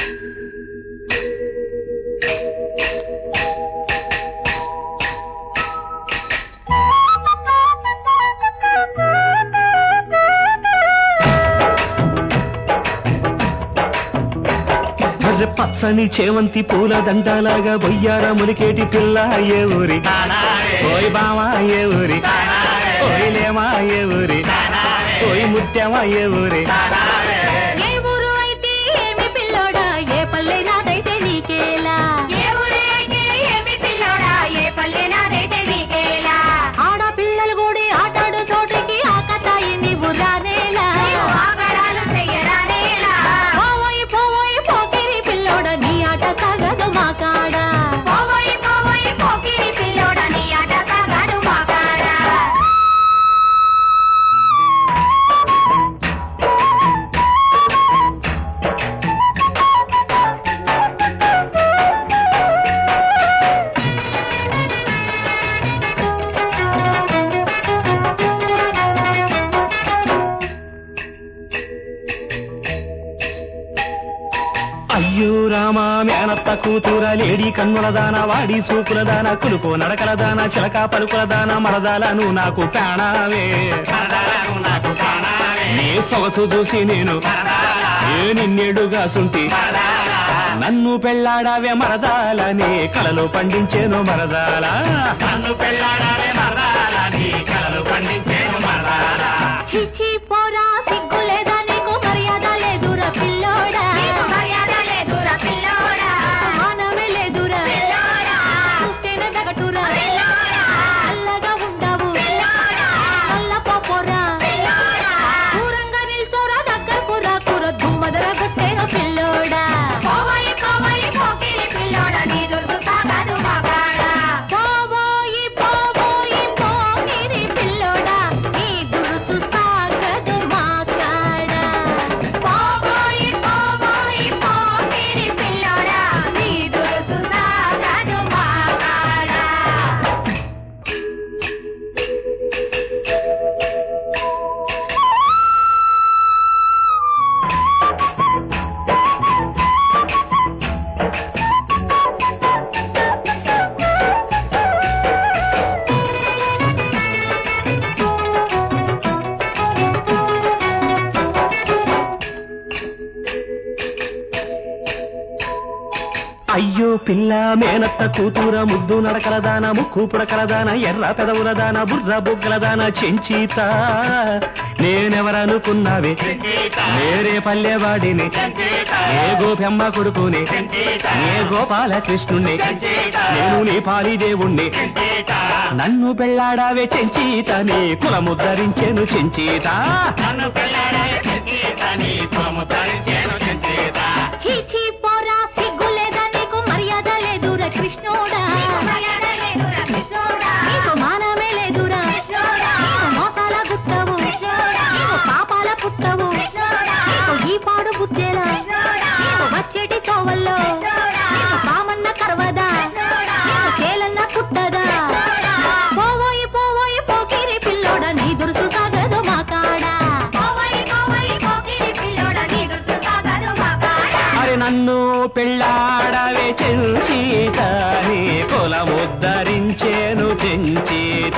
పచ్చని చేవంతి పూల దండలాగా బొయ్యార ములికేటి పిల్ల ఏ ఊరి ఓయ్ బామా ఏ ఊరి ఓయ్ లేమా ఏ ఊరి ఓయ్ ముత్యమా ఏ ఊరి అయ్యో రామా మేనత్త కూతుర లేడీ కన్నులదాన వాడి సూకులదాన కులుకో నడకలదాన చిలక పలుకులదాన మరదాలను నాకు ప్రాణావే నీ సొగసు చూసి నేను నిన్నేడుగా సుంటి నన్ను పెళ్లాడావే మరదాలని కలలో పండించేను మరదాల నన్ను పెళ్లాడావే మరదాలని కలలో పండించేను మరదాల పోరా సిగ్గులేదా నీకు మర్యాద లేదురా పిల్లోడా అయ్యో పిల్ల మేనత్త కూతుర ముద్దు నడకలదాన ముక్కు పుడకలదాన ఎర్ర పెదవులదాన బుర్ర బొగ్గలదాన చెంచీత నేనెవరనుకున్నావే నేరే పల్లెవాడిని ఏ గోపెమ్మ కొడుకుని ఏ గోపాలకృష్ణుణ్ణి నేను నీ పాలిదేవుణ్ణి నన్ను పెళ్లాడావే చెంచీత నీ కులముద్ధరించేను చెంచీత నన్ను పెళ్లాడావే చెంచీత నీ కులముద్ధరించేను చెంచీత కృష్ణోడా నీకు మానమే లేదురా నీకు మోసాల గుట్టవు నీకు పాపాల పుట్టవు నీకు ఈ పాడు బుద్ధేలా నీకు వచ్చేటి తోవల్లో నీకు పామన్న కరవదా నీకు చేలన్న పుట్టదా పోవోయి పోవోయి పోకిరి పిల్లోడా నీ దురుసు సాగదు మా కాడా అరే నన్ను పెళ్ళాడవే చెంచీత నీ కులముద్ధరించేను చెంచీత